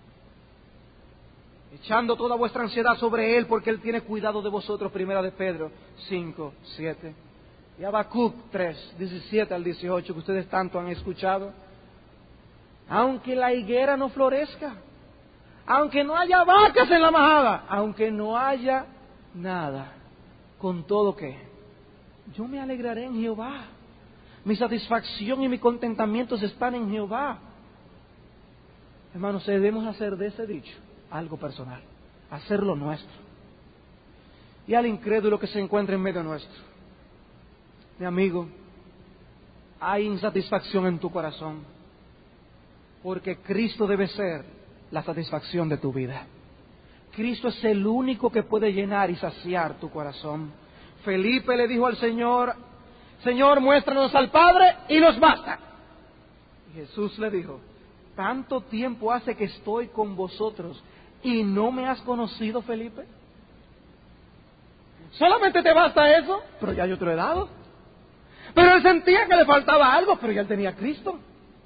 A: Echando toda vuestra ansiedad sobre Él, porque Él tiene cuidado de vosotros. Primera de Pedro 5, 7. Y Habacuc 3, 17 al 18, que ustedes tanto han escuchado. Aunque la higuera no florezca, aunque no haya vacas en la majada, aunque no haya nada, con todo que yo me alegraré en Jehová. Mi satisfacción y mi contentamiento están en Jehová. Hermanos, debemos hacer de ese dicho algo personal, hacerlo nuestro. Y al incrédulo que se encuentra en medio nuestro, mi amigo, hay insatisfacción en tu corazón, porque Cristo debe ser la satisfacción de tu vida. Cristo es el único que puede llenar y saciar tu corazón. Felipe le dijo al Señor: Señor, muéstranos al Padre y nos basta. Y Jesús le dijo: ¿tanto tiempo hace que estoy con vosotros y no me has conocido, Felipe? ¿Solamente te basta eso? Pero ya yo te lo he dado. Pero él sentía que le faltaba algo, pero ya él tenía a Cristo.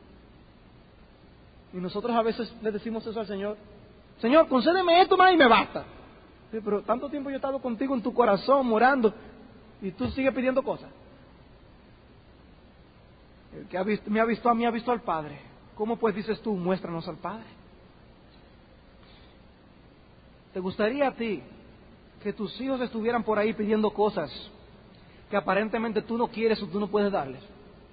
A: Y nosotros a veces le decimos eso al Señor: Señor, concédeme esto más y me basta. Sí, pero tanto tiempo yo he estado contigo en tu corazón, morando, y tú sigues pidiendo cosas. El que me ha visto a mí, ha visto al Padre. ¿Cómo pues dices tú, muéstranos al Padre? ¿Te gustaría a ti que tus hijos estuvieran por ahí pidiendo cosas que aparentemente tú no quieres o tú no puedes darles?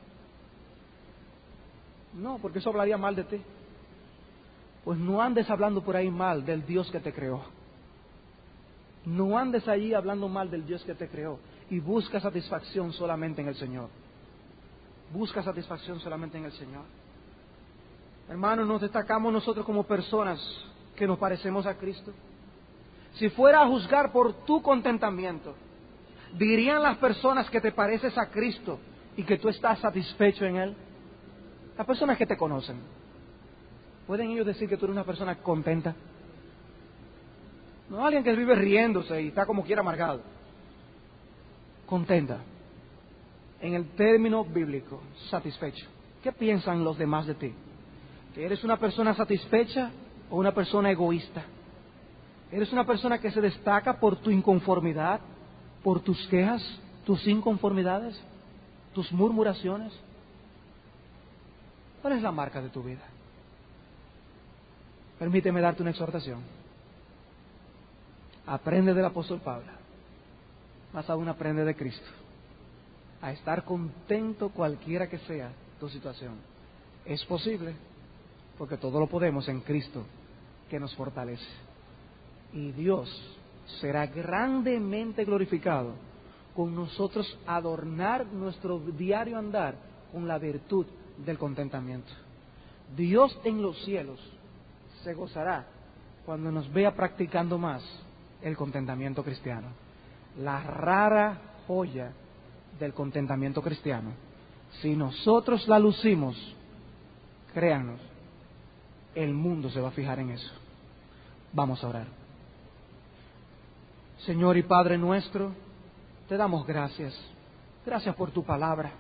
A: No, porque eso hablaría mal de ti. Pues no andes hablando por ahí mal del Dios que te creó. No andes allí hablando mal del Dios que te creó. Y busca satisfacción solamente en el Señor. Busca satisfacción solamente en el Señor. Hermanos, nos destacamos nosotros como personas que nos parecemos a Cristo. Si fuera a juzgar por tu contentamiento, dirían las personas que te pareces a Cristo y que tú estás satisfecho en Él. Las personas que te conocen, ¿pueden ellos decir que tú eres una persona contenta? No alguien que vive riéndose y está como quiera amargado. Contenta. En el término bíblico, satisfecho. ¿Qué piensan los demás de ti? ¿Que eres una persona satisfecha o una persona egoísta? ¿Eres una persona que se destaca por tu inconformidad, por tus quejas, tus inconformidades, tus murmuraciones? ¿Cuál es la marca de tu vida? Permíteme darte una exhortación. Aprende del apóstol Pablo, más aún aprende de Cristo, a estar contento cualquiera que sea tu situación. Es posible, porque todo lo podemos en Cristo que nos fortalece. Y Dios será grandemente glorificado con nosotros adornar nuestro diario andar con la virtud del contentamiento. Dios en los cielos se gozará cuando nos vea practicando más el contentamiento cristiano. La rara joya del contentamiento cristiano. Si nosotros la lucimos, créanos, el mundo se va a fijar en eso. Vamos a orar. Señor y Padre nuestro, te damos gracias. Gracias por tu palabra.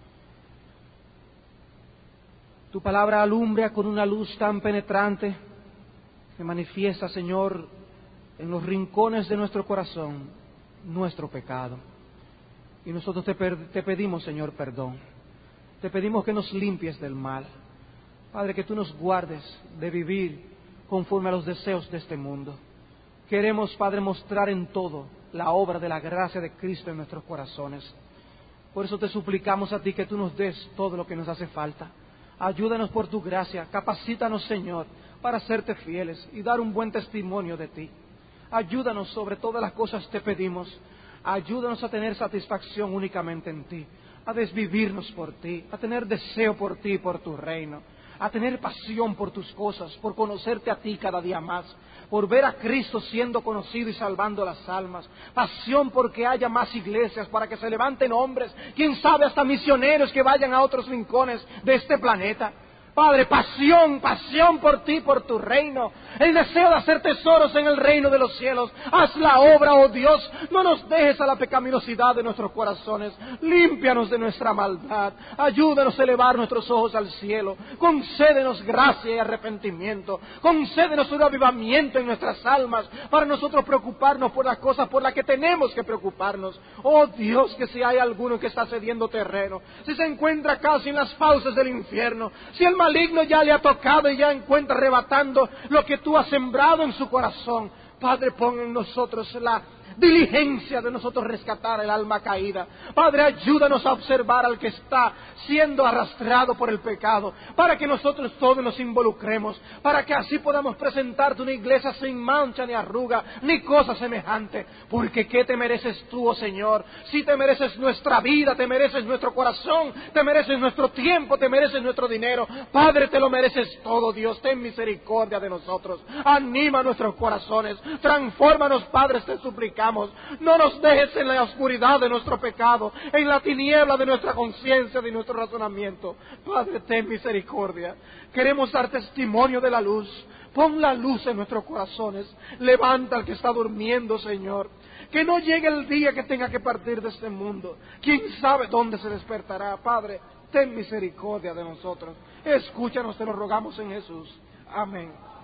A: Tu palabra alumbra con una luz tan penetrante que manifiesta, Señor, en los rincones de nuestro corazón nuestro pecado. Y nosotros te pedimos, Señor, perdón. Te pedimos que nos limpies del mal. Padre, que tú nos guardes de vivir conforme a los deseos de este mundo. Queremos, Padre, mostrar en todo la obra de la gracia de Cristo en nuestros corazones. Por eso te suplicamos a ti que tú nos des todo lo que nos hace falta. Ayúdanos por tu gracia, capacítanos, Señor, para serte fieles y dar un buen testimonio de ti. Ayúdanos, sobre todas las cosas te pedimos. Ayúdanos a tener satisfacción únicamente en ti, a desvivirnos por ti, a tener deseo por ti y por tu reino, a tener pasión por tus cosas, por conocerte a ti cada día más, por ver a Cristo siendo conocido y salvando las almas, pasión porque haya más iglesias, para que se levanten hombres, quién sabe hasta misioneros que vayan a otros rincones de este planeta. Padre, pasión por ti, por tu reino, el deseo de hacer tesoros en el reino de los cielos. Haz la obra, oh Dios, no nos dejes a la pecaminosidad de nuestros corazones, límpianos de nuestra maldad, ayúdanos a elevar nuestros ojos al cielo, concédenos gracia y arrepentimiento, concédenos un avivamiento en nuestras almas, para nosotros preocuparnos por las cosas por las que tenemos que preocuparnos. Oh Dios, que si hay alguno que está cediendo terreno, si se encuentra casi en las fauces del infierno, si el maligno ya le ha tocado y ya encuentra arrebatando lo que tú has sembrado en su corazón, Padre, pon en nosotros diligencia de nosotros rescatar el alma caída. Padre, ayúdanos a observar al que está siendo arrastrado por el pecado, para que nosotros todos nos involucremos, para que así podamos presentarte una iglesia sin mancha ni arruga, ni cosa semejante. Porque ¿qué te mereces tú, oh Señor? Si te mereces nuestra vida, te mereces nuestro corazón, te mereces nuestro tiempo, te mereces nuestro dinero. Padre, te lo mereces todo, Dios. Ten misericordia de nosotros. Anima nuestros corazones. Transfórmanos, Padre, te suplicamos. No nos dejes en la oscuridad de nuestro pecado, en la tiniebla de nuestra conciencia, de nuestro razonamiento. Padre, ten misericordia. Queremos dar testimonio de la luz. Pon la luz en nuestros corazones. Levanta al que está durmiendo, Señor. Que no llegue el día que tenga que partir de este mundo. ¿Quién sabe dónde se despertará? Padre, ten misericordia de nosotros. Escúchanos, te lo rogamos en Jesús. Amén.